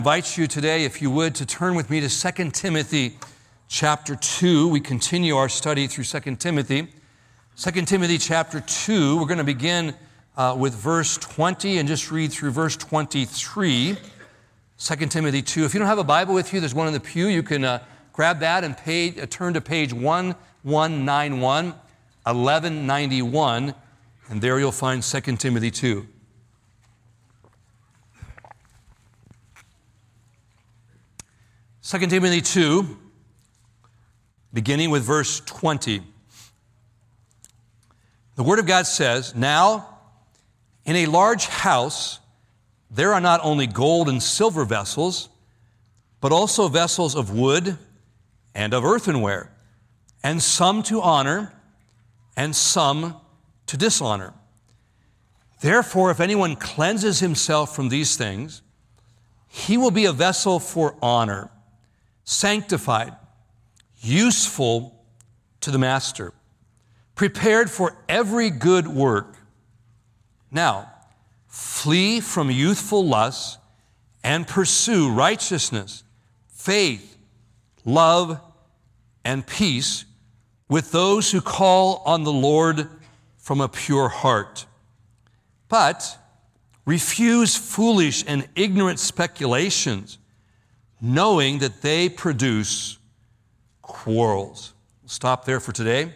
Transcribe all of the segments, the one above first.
I invite you today, if you would, to turn with me to 2 Timothy chapter 2. We continue our study through 2 Timothy. 2 Timothy chapter 2, we're going to begin with verse 20 and just read through verse 23. 2 Timothy 2. If you don't have a Bible with you, there's one in the pew. You can grab that and turn to page 1191, 1191, and there you'll find 2 Timothy 2. Second Timothy 2, beginning with verse 20. The Word of God says, "Now, in a large house, there are not only gold and silver vessels, but also vessels of wood and of earthenware, and some to honor, and some to dishonor. Therefore, if anyone cleanses himself from these things, he will be a vessel for honor, sanctified, useful to the master, prepared for every good work. Now, flee from youthful lusts and pursue righteousness, faith, love, and peace with those who call on the Lord from a pure heart. But refuse foolish and ignorant speculations, knowing that they produce quarrels." We'll stop there for today.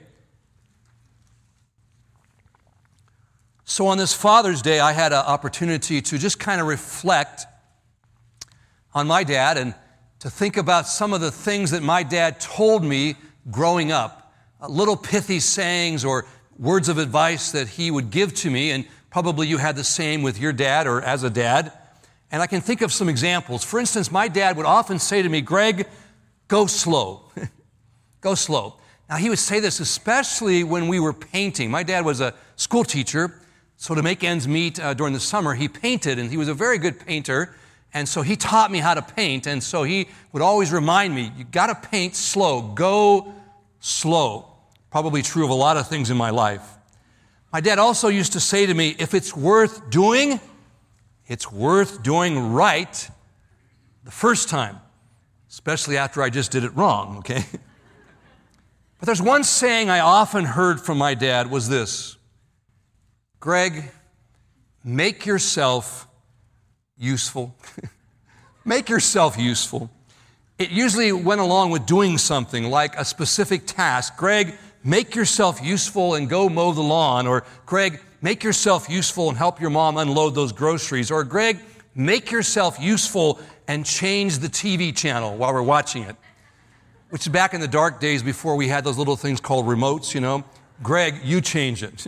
So on this Father's Day, I had an opportunity to just kind of reflect on my dad and to think about some of the things that my dad told me growing up, little pithy sayings or words of advice that he would give to me, and probably you had the same with your dad or as a dad. And I can think of some examples. For instance, my dad would often say to me, "Greg, go slow." Go slow. Now, he would say this especially when we were painting. My dad was a school teacher, so to make ends meet during the summer, he painted, and he was a very good painter. And so he taught me how to paint, and so he would always remind me, you got to paint slow. Go slow. Probably true of a lot of things in my life. My dad also used to say to me, if it's worth doing, it's worth doing right the first time, especially after I just did it wrong, okay? But there's one saying I often heard from my dad was this: "Greg, make yourself useful." Make yourself useful. It usually went along with doing something like a specific task. "Greg, make yourself useful and go mow the lawn." Or, "Greg, make yourself useful and help your mom unload those groceries." Or, "Greg, make yourself useful and change the TV channel while we're watching it." Which is back in the dark days before we had those little things called remotes, you know. "Greg, you change it."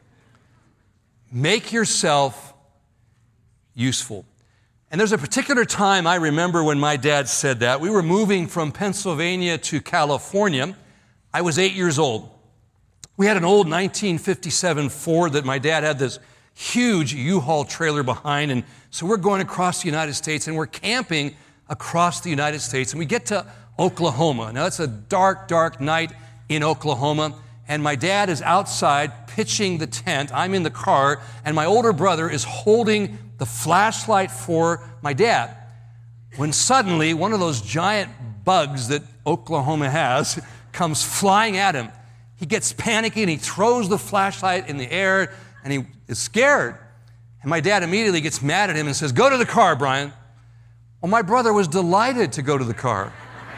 Make yourself useful. And there's a particular time I remember when my dad said that. We were moving from Pennsylvania to California. I was 8 years old. We had an old 1957 Ford that my dad had this huge U-Haul trailer behind. And so we're going across the United States, and we're camping across the United States. And we get to Oklahoma. Now, it's a dark, dark night in Oklahoma. And my dad is outside pitching the tent. I'm in the car, and my older brother is holding the flashlight for my dad. When suddenly, one of those giant bugs that Oklahoma has comes flying at him. He gets panicky, and he throws the flashlight in the air, and he is scared. And my dad immediately gets mad at him and says, "Go to the car, Brian." Well, my brother was delighted to go to the car.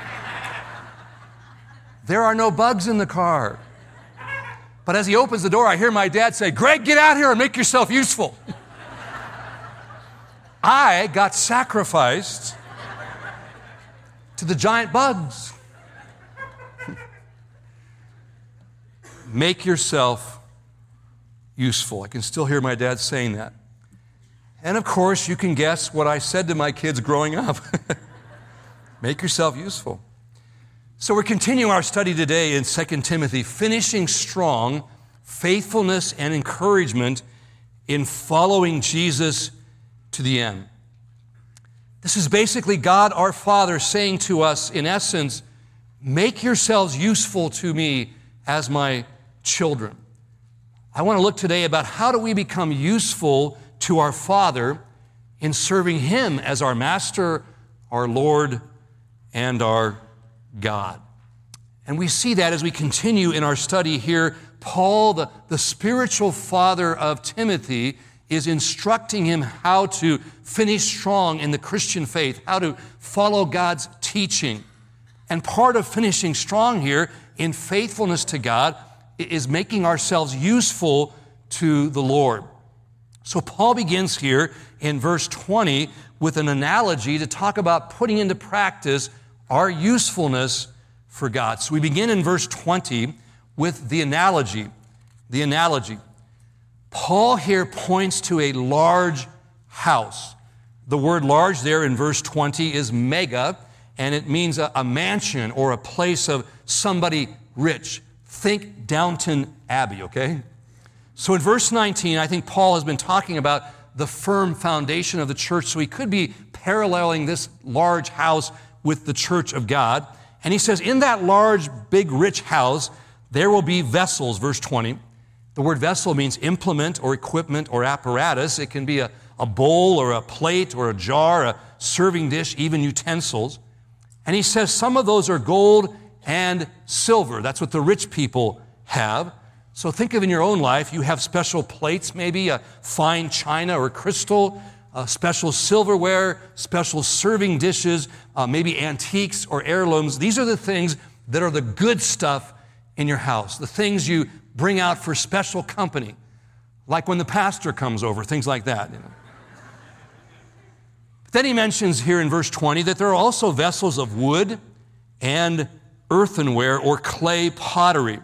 There are no bugs in the car. But as he opens the door, I hear my dad say, "Greg, get out here and make yourself useful." I got sacrificed to the giant bugs. Make yourself useful. I can still hear my dad saying that. And of course, you can guess what I said to my kids growing up. Make yourself useful. So we're continuing our study today in 2 Timothy, finishing strong, faithfulness and encouragement in following Jesus to the end. This is basically God our Father saying to us, in essence, make yourselves useful to me as my children. I want to look today about how do we become useful to our Father in serving Him as our master, our Lord and our God. And we see that as we continue in our study here. Paul, the spiritual father of Timothy, is instructing him how to finish strong in the Christian faith, how to follow God's teaching. And part of finishing strong here in faithfulness to God is making ourselves useful to the Lord. So Paul begins here in verse 20 with an analogy to talk about putting into practice our usefulness for God. So we begin in verse 20 with the analogy. The analogy. Paul here points to a large house. The word large there in verse 20 is mega, and it means a mansion or a place of somebody rich. Think Downton Abbey, okay? So in verse 19, I think Paul has been talking about the firm foundation of the church, so he could be paralleling this large house with the church of God. And he says, in that large, big, rich house, there will be vessels, verse 20. The word vessel means implement or equipment or apparatus. It can be a bowl or a plate or a jar, a serving dish, even utensils. And he says some of those are gold and silver. That's what the rich people have. So think of in your own life, you have special plates, maybe a fine china or crystal, special silverware, special serving dishes, maybe antiques or heirlooms. These are the things that are the good stuff in your house, the things you bring out for special company, like when the pastor comes over, things like that. But then he mentions here in verse 20 that there are also vessels of wood and earthenware or clay pottery.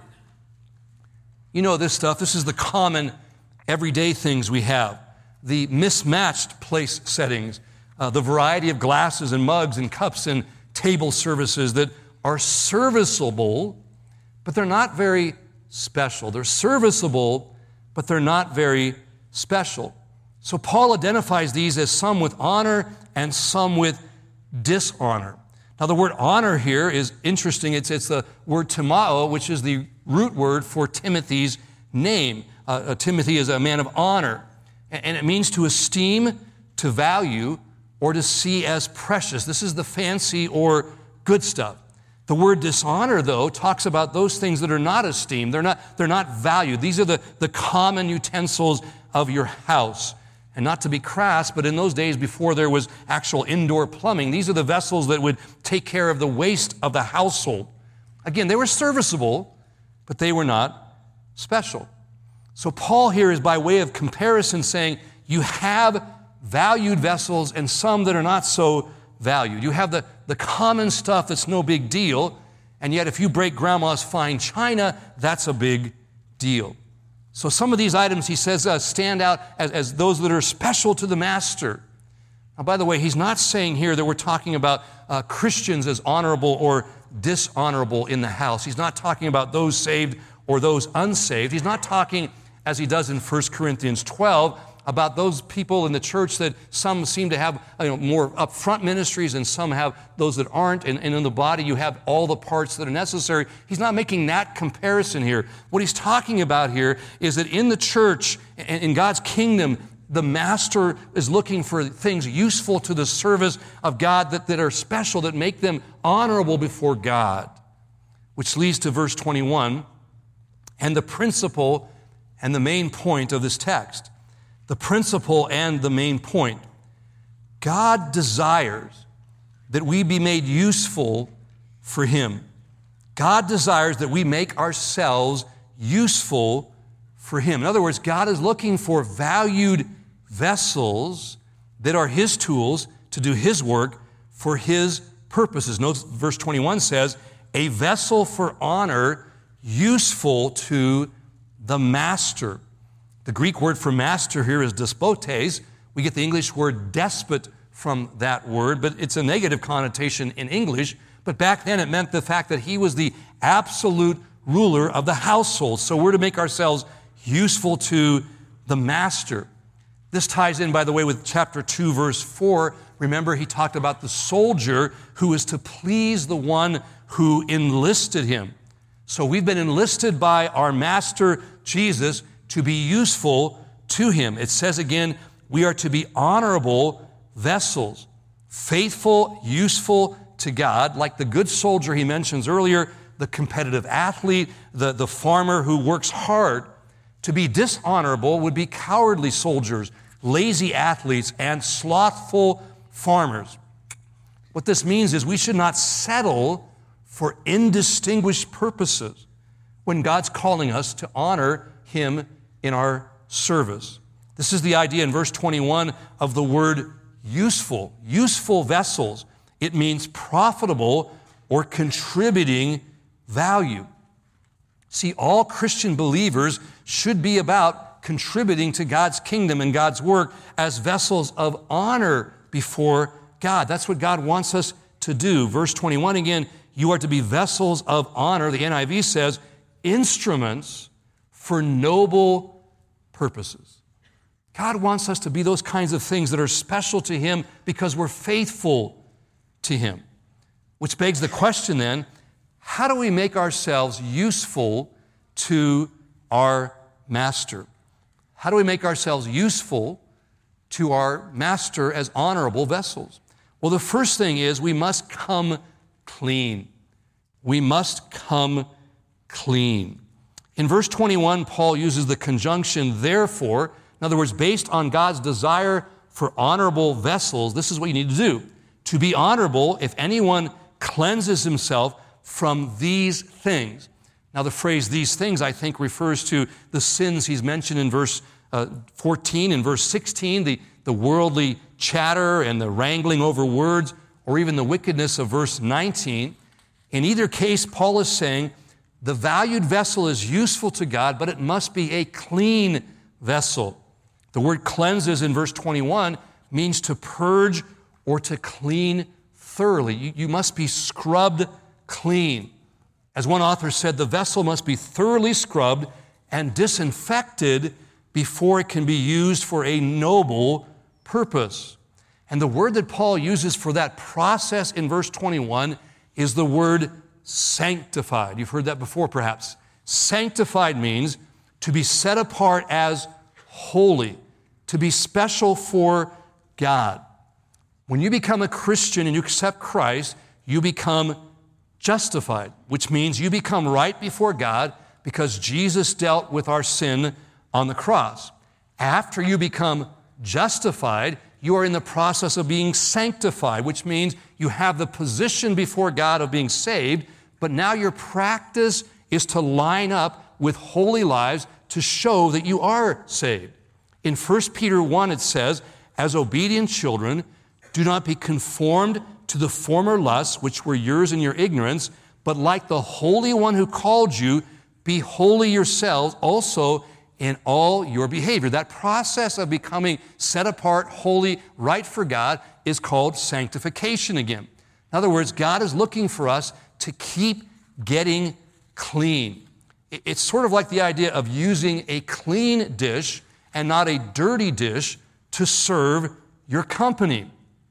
You know this stuff. This is the common everyday things we have. The mismatched place settings, the variety of glasses and mugs and cups and table services that are serviceable, but they're not very special. They're serviceable, but they're not very special. So Paul identifies these as some with honor and some with dishonor. Now the word honor here is interesting. It's the word timao, which is the root word for Timothy's name. Timothy is a man of honor. And it means to esteem, to value, or to see as precious. This is the fancy or good stuff. The word dishonor, though, talks about those things that are not esteemed. They're not valued. These are the common utensils of your house. And not to be crass, but in those days before there was actual indoor plumbing, these are the vessels that would take care of the waste of the household. Again, they were serviceable, but they were not special. So Paul here is by way of comparison saying you have valued vessels and some that are not so valued. You have the common stuff that's no big deal, and yet if you break grandma's fine china, that's a big deal. So some of these items, he says, stand out as those that are special to the master. Now, by the way, he's not saying here that we're talking about Christians as honorable or dishonorable in the house. He's not talking about those saved or those unsaved. He's not talking, as he does in 1 Corinthians 12, about those people in the church that some seem to have more upfront ministries and some have those that aren't. And in the body, you have all the parts that are necessary. He's not making that comparison here. What he's talking about here is that in the church, in God's kingdom, the master is looking for things useful to the service of God that are special, that make them honorable before God. Which leads to verse 21 and the principle and the main point of this text. The principle and the main point. God desires that we be made useful for Him. God desires that we make ourselves useful for Him. In other words, God is looking for valued vessels that are His tools to do His work for His purposes. Notice verse 21 says, a vessel for honor useful to the master. The Greek word for master here is despotes. We get the English word despot from that word, but it's a negative connotation in English. But back then it meant the fact that he was the absolute ruler of the household. So we're to make ourselves useful to the master. This ties in, by the way, with chapter 2, verse 4. Remember, he talked about the soldier who is to please the one who enlisted him. So we've been enlisted by our master, Jesus, to be useful to Him. It says again, we are to be honorable vessels faithful, useful to God, like the good soldier he mentions earlier, the competitive athlete, the farmer who works hard. To be dishonorable would be cowardly soldiers, lazy athletes, and slothful farmers. What this means is we should not settle for indistinguished purposes when God's calling us to honor Him in our service. This is the idea in verse 21 of the word useful. Useful vessels. It means profitable or contributing value. See, all Christian believers should be about contributing to God's kingdom and God's work as vessels of honor before God. That's what God wants us to do. Verse 21 again, you are to be vessels of honor. The NIV says, instruments for noble purposes. God wants us to be those kinds of things that are special to Him because we're faithful to Him. Which begs the question then, how do we make ourselves useful to our Master? How do we make ourselves useful to our Master as honorable vessels? Well, the first thing is we must come clean. We must come clean. In verse 21, Paul uses the conjunction therefore. In other words, based on God's desire for honorable vessels, this is what you need to do. To be honorable, if anyone cleanses himself from these things. Now, the phrase these things, I think, refers to the sins he's mentioned in verse 14 and verse 16, the worldly chatter and the wrangling over words, or even the wickedness of verse 19. In either case, Paul is saying the valued vessel is useful to God, but it must be a clean vessel. The word cleanses in verse 21 means to purge or to clean thoroughly. You must be scrubbed clean. As one author said, the vessel must be thoroughly scrubbed and disinfected before it can be used for a noble purpose. And the word that Paul uses for that process in verse 21 is the word sanctified. You've heard that before, perhaps. Sanctified means to be set apart as holy, to be special for God. When you become a Christian and you accept Christ, you become justified, which means you become right before God because Jesus dealt with our sin on the cross. After you become justified, you are in the process of being sanctified, which means you have the position before God of being saved, but now your practice is to line up with holy lives to show that you are saved. In 1 Peter 1, it says, as obedient children, do not be conformed to the former lusts which were yours in your ignorance, but like the Holy One who called you, be holy yourselves also in all your behavior. That process of becoming set apart, holy, right for God is called sanctification again. In other words, God is looking for us to keep getting clean. It's sort of like the idea of using a clean dish and not a dirty dish to serve your company.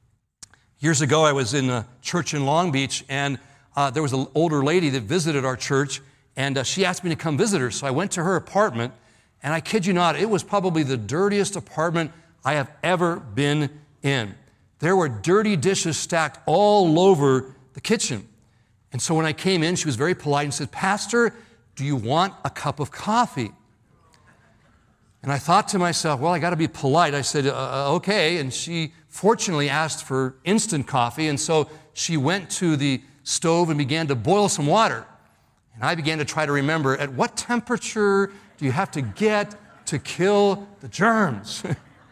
Years ago, I was in a church in Long Beach, and there was an older lady that visited our church, and she asked me to come visit her. So I went to her apartment, and I kid you not, it was probably the dirtiest apartment I have ever been in. There were dirty dishes stacked all over the kitchen. And so when I came in, she was very polite and said, Pastor, do you want a cup of coffee? And I thought to myself, well, I got to be polite. I said, okay. And she fortunately asked for instant coffee. And so she went to the stove and began to boil some water. And I began to try to remember, at what temperature do you have to get to kill the germs?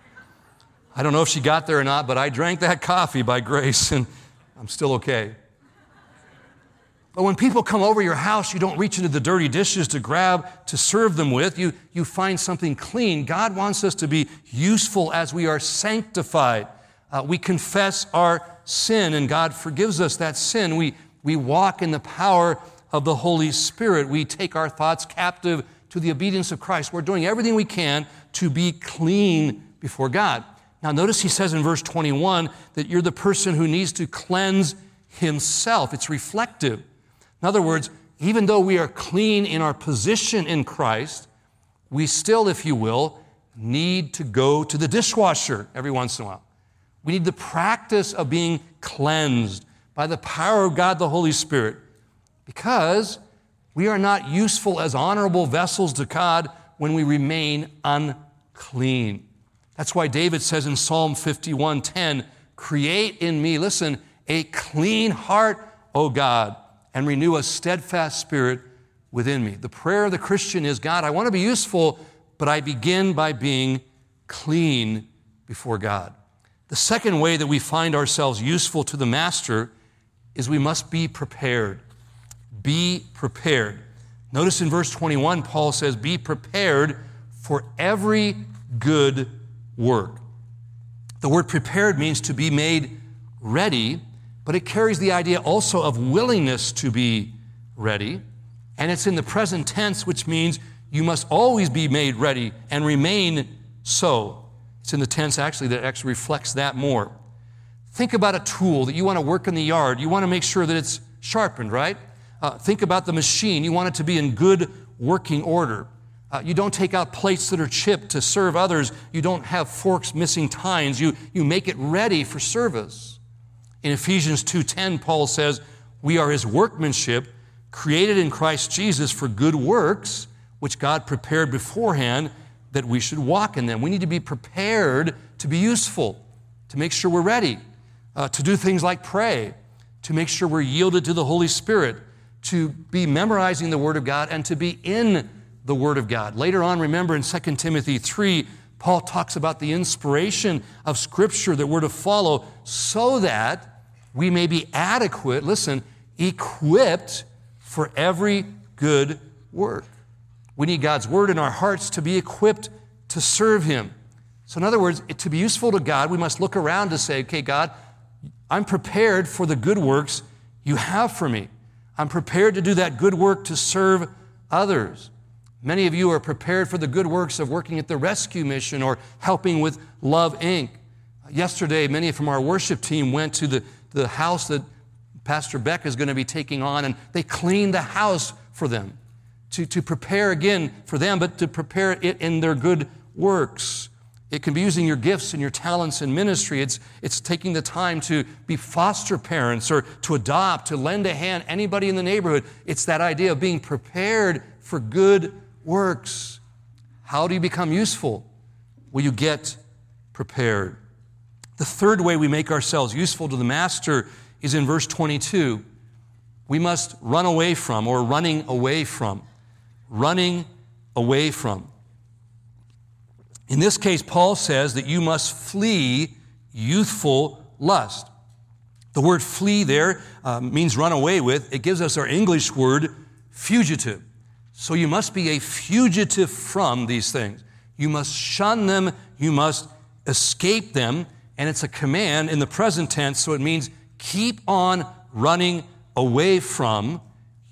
I don't know if she got there or not, but I drank that coffee by grace, and I'm still okay. But when people come over your house, you don't reach into the dirty dishes to grab, to serve them with. You find something clean. God wants us to be useful as we are sanctified. We confess our sin, and God forgives us that sin. We walk in the power of the Holy Spirit. We take our thoughts captive to the obedience of Christ. We're doing everything we can to be clean before God. Now, notice he says in verse 21 that you're the person who needs to cleanse himself. It's reflective. In other words, even though we are clean in our position in Christ, we still, if you will, need to go to the dishwasher every once in a while. We need the practice of being cleansed by the power of God the Holy Spirit, because we are not useful as honorable vessels to God when we remain unclean. That's why David says in Psalm 51:10, create in me, listen, a clean heart, O God, and renew a steadfast spirit within me. The prayer of the Christian is, God, I want to be useful, but I begin by being clean before God. The second way that we find ourselves useful to the Master is we must be prepared. Be prepared. Notice in verse 21, Paul says, be prepared for every good work. The word prepared means to be made ready, but it carries the idea also of willingness to be ready. And it's in the present tense, which means you must always be made ready and remain so. It's in the tense actually that actually reflects that more. Think about a tool that you want to work in the yard. You want to make sure that it's sharpened, right? Think about the machine. You want it to be in good working order. You don't take out plates that are chipped to serve others. You don't have forks missing tines. You make it ready for service. In Ephesians 2:10, Paul says, we are his workmanship, created in Christ Jesus for good works, which God prepared beforehand that we should walk in them. We need to be prepared to be useful, to make sure we're ready, to do things like pray, to make sure we're yielded to the Holy Spirit, to be memorizing the Word of God, and to be in the Word of God. Later on, remember in 2 Timothy 3, Paul talks about the inspiration of Scripture that we're to follow so that we may be adequate, listen, equipped for every good work. We need God's Word in our hearts to be equipped to serve Him. So in other words, to be useful to God, we must look around to say, okay, God, I'm prepared for the good works you have for me. I'm prepared to do that good work to serve others. Many of you are prepared for the good works of working at the rescue mission or helping with Love Inc. Yesterday, many from our worship team went to the house that Pastor Beck is going to be taking on, and they cleaned the house for them to prepare again for them, but to prepare it in their good works. It can be using your gifts and your talents in ministry. It's taking the time to be foster parents or to adopt, to lend a hand, anybody in the neighborhood. It's that idea of being prepared for good works. How do you become useful? Well, you get prepared. The third way we make ourselves useful to the Master is in verse 22. We must run away from, or running away from. Running away from. In this case, Paul says that you must flee youthful lust. The word flee there means run away with. It gives us our English word fugitive. So you must be a fugitive from these things. You must shun them. You must escape them. And it's a command in the present tense, so it means keep on running away from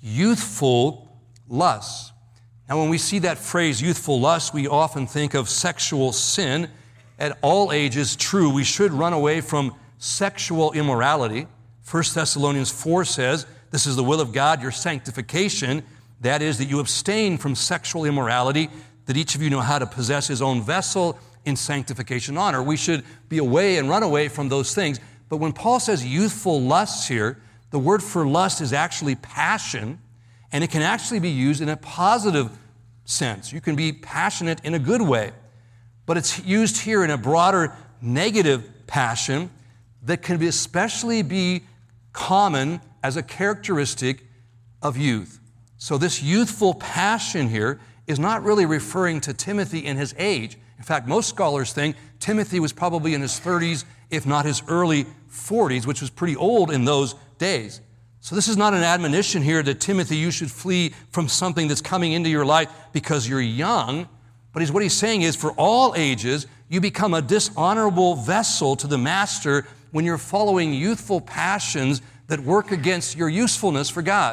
youthful lusts. Now, when we see that phrase, youthful lust, we often think of sexual sin. At all ages, true, we should run away from sexual immorality. 1 Thessalonians 4 says, this is the will of God, your sanctification. That is, that you abstain from sexual immorality, that each of you know how to possess his own vessel in sanctification and honor. We should be away and run away from those things. But when Paul says youthful lusts here, the word for lust is actually passion, and it can actually be used in a positive sense. You can be passionate in a good way, but it's used here in a broader negative passion that can especially be common as a characteristic of youth. So this youthful passion here is not really referring to Timothy in his age. In fact, most scholars think Timothy was probably in his 30s, if not his early 40s, which was pretty old in those days. So this is not an admonition here that, Timothy, you should flee from something that's coming into your life because you're young. But what he's saying is, for all ages, you become a dishonorable vessel to the Master when you're following youthful passions that work against your usefulness for God.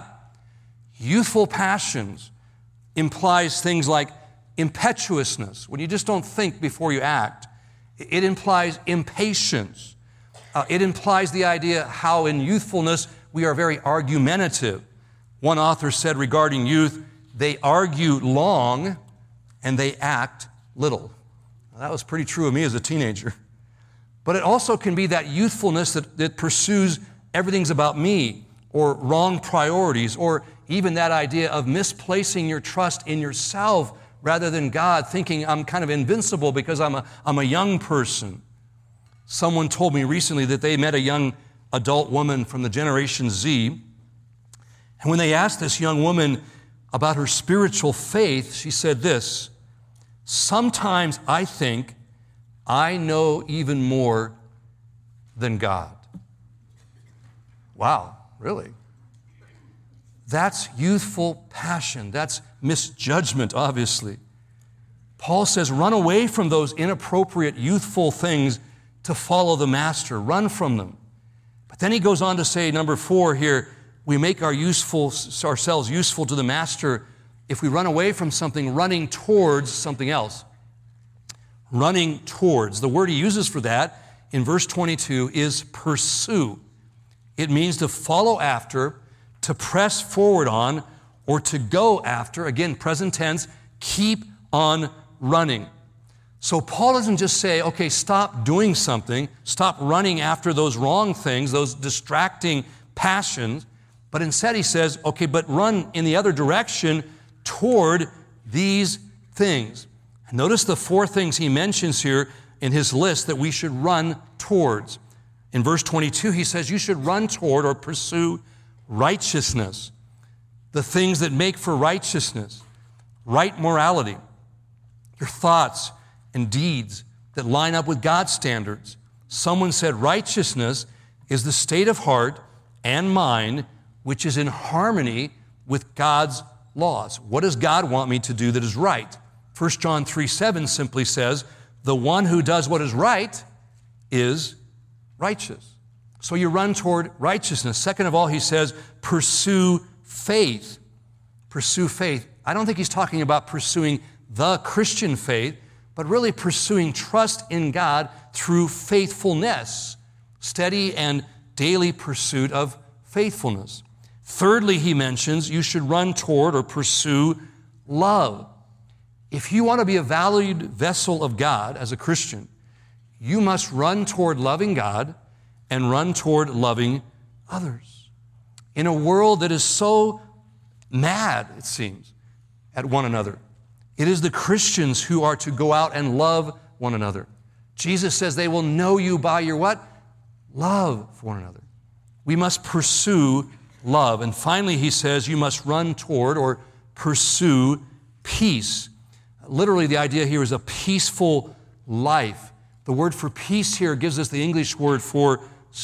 Youthful passions implies things like impetuousness, when you just don't think before you act. It implies impatience. It implies the idea how in youthfulness we are very argumentative. One author said regarding youth, they argue long and they act little. Now, that was pretty true of me as a teenager. But it also can be that youthfulness that pursues everything's about me, or wrong priorities, or even that idea of misplacing your trust in yourself rather than God, thinking I'm kind of invincible because I'm a young person. Someone told me recently that they met a young adult woman from the Generation Z, and when they asked this young woman about her spiritual faith, she said this: "Sometimes I think I know even more than God." Wow, really? That's youthful passion. That's misjudgment, obviously. Paul says, run away from those inappropriate youthful things to follow the Master. Run from them. But then he goes on to say, number 4 here, we make ourselves useful to the Master if we run away from something, running towards something else. Running towards. The word he uses for that in verse 22 is pursue. It means to follow after, to press forward on, or to go after. Again, present tense, keep on running. So Paul doesn't just say, okay, stop doing something, stop running after those wrong things, those distracting passions, but instead he says, okay, but run in the other direction toward these things. And notice the 4 things he mentions here in his list that we should run towards. In verse 22, he says you should run toward or pursue righteousness, the things that make for righteousness, right morality, your thoughts and deeds that line up with God's standards. Someone said righteousness is the state of heart and mind which is in harmony with God's laws. What does God want me to do that is right? 1 John 3:7 simply says, the one who does what is right is righteous. So you run toward righteousness. Second of all, he says, pursue faith. Pursue faith. I don't think he's talking about pursuing the Christian faith, but really pursuing trust in God through faithfulness, steady and daily pursuit of faithfulness. Thirdly, he mentions you should run toward or pursue love. If you want to be a valued vessel of God as a Christian, you must run toward loving God and run toward loving others. In a world that is so mad, it seems, at one another, it is the Christians who are to go out and love one another. Jesus says they will know you by your what? Love for one another. We must pursue love. And finally, he says you must run toward or pursue peace. Literally, the idea here is a peaceful life. The word for peace here gives us the English word for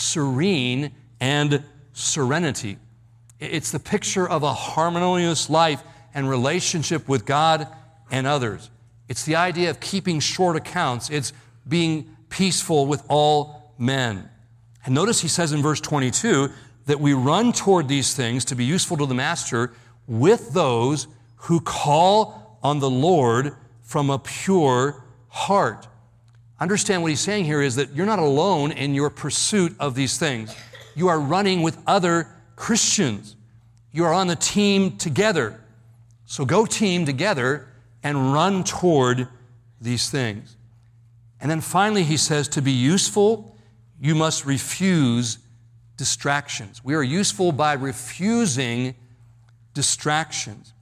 serene and serenity. It's the picture of a harmonious life and relationship with God and others. It's the idea of keeping short accounts. It's being peaceful with all men. And notice he says in verse 22 that we run toward these things to be useful to the Master with those who call on the Lord from a pure heart. Understand what he's saying here is that you're not alone in your pursuit of these things. You are running with other Christians. You are on the team together. So go team together and run toward these things. And then finally he says to be useful, you must refuse distractions. We are useful by refusing distractions.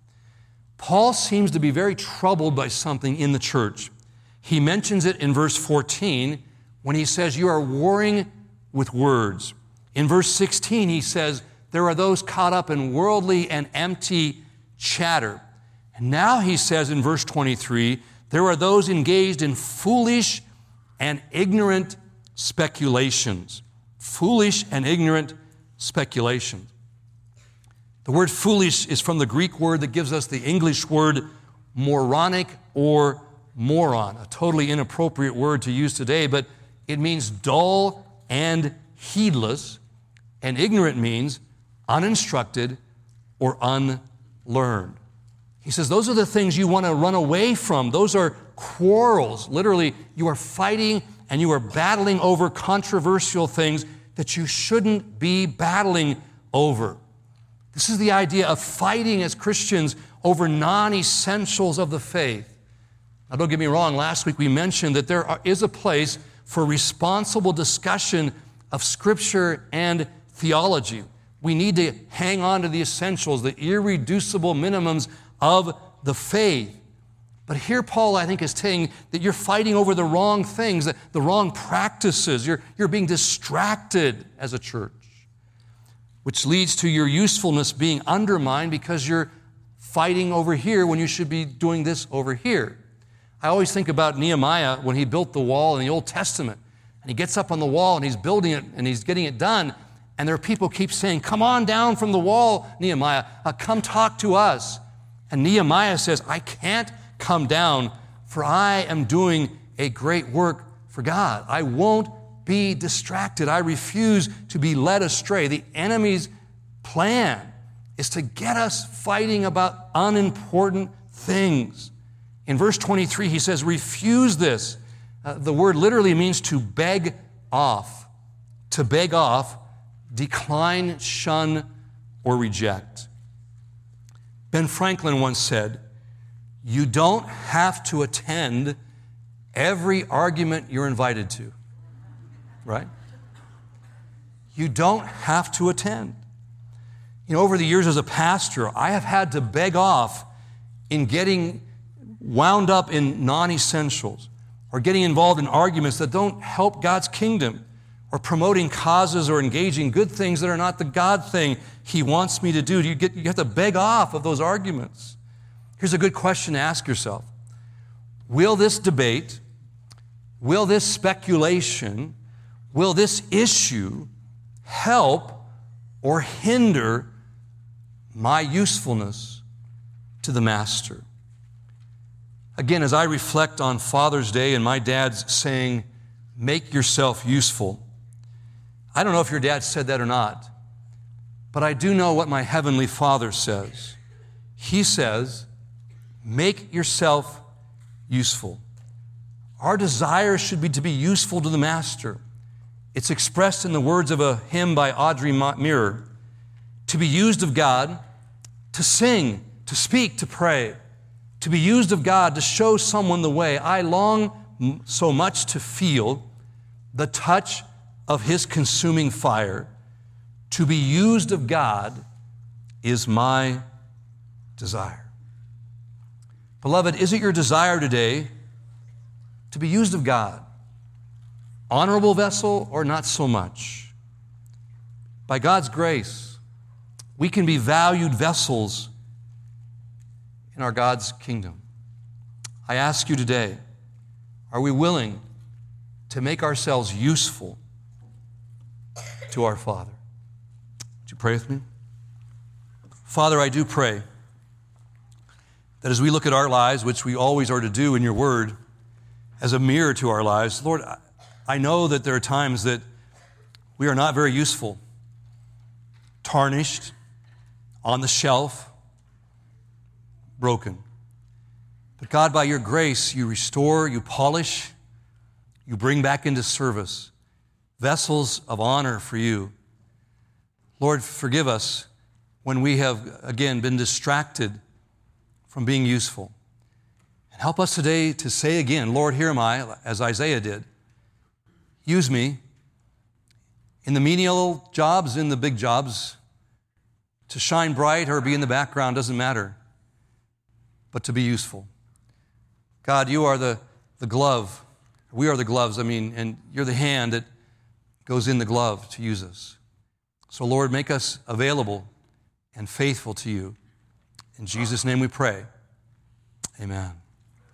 Paul seems to be very troubled by something in the church. He mentions it in verse 14 when he says, you are warring with words. In verse 16, he says, there are those caught up in worldly and empty chatter. And now he says in verse 23, there are those engaged in foolish and ignorant speculations. Foolish and ignorant speculations. The word foolish is from the Greek word that gives us the English word moronic or moron, a totally inappropriate word to use today, but it means dull and heedless, and ignorant means uninstructed or unlearned. He says those are the things you want to run away from. Those are quarrels. Literally, you are fighting and you are battling over controversial things that you shouldn't be battling over. This is the idea of fighting as Christians over non-essentials of the faith. Now, don't get me wrong, last week we mentioned that there is a place for responsible discussion of Scripture and theology. We need to hang on to the essentials, the irreducible minimums of the faith. But here Paul, I think, is saying that you're fighting over the wrong things, the wrong practices. You're being distracted as a church, which leads to your usefulness being undermined because you're fighting over here when you should be doing this over here. I always think about Nehemiah when he built the wall in the Old Testament. And he gets up on the wall and he's building it and he's getting it done. And there are people keep saying, come on down from the wall, Nehemiah. Come talk to us. And Nehemiah says, I can't come down, for I am doing a great work for God. I won't be distracted. I refuse to be led astray. The enemy's plan is to get us fighting about unimportant things. In verse 23, he says, refuse this. The word literally means to beg off. To beg off, decline, shun, or reject. Ben Franklin once said, you don't have to attend every argument you're invited to, right? You don't have to attend. You know, over the years as a pastor, I have had to beg off in getting wound up in non-essentials or getting involved in arguments that don't help God's kingdom or promoting causes or engaging good things that are not the God thing He wants me to do. You have to beg off of those arguments. Here's a good question to ask yourself. Will this debate, will this speculation, will this issue help or hinder my usefulness to the Master? Again, as I reflect on Father's Day and my dad's saying, make yourself useful, I don't know if your dad said that or not, but I do know what my Heavenly Father says. He says, make yourself useful. Our desire should be to be useful to the Master. It's expressed in the words of a hymn by Audrey Muir, to be used of God, to sing, to speak, to pray, to be used of God, to show someone the way. I long so much to feel the touch of His consuming fire. To be used of God is my desire. Beloved, is it your desire today to be used of God? Honorable vessel or not so much? By God's grace, we can be valued vessels in our God's kingdom. I ask you today, are we willing to make ourselves useful to our Father? Would you pray with me? Father, I do pray that as we look at our lives, which we always are to do in your word, as a mirror to our lives, Lord, I know that there are times that we are not very useful, tarnished, on the shelf, broken. But God, by your grace, you restore, you polish, you bring back into service vessels of honor for you. Lord, forgive us when we have, again, been distracted from being useful. And help us today to say again, Lord, here am I, as Isaiah did. Use me in the menial jobs, in the big jobs, to shine bright or be in the background, doesn't matter, but to be useful. God, you are the glove. We are the gloves, and you're the hand that goes in the glove to use us. So, Lord, make us available and faithful to you. In Jesus' name we pray. Amen.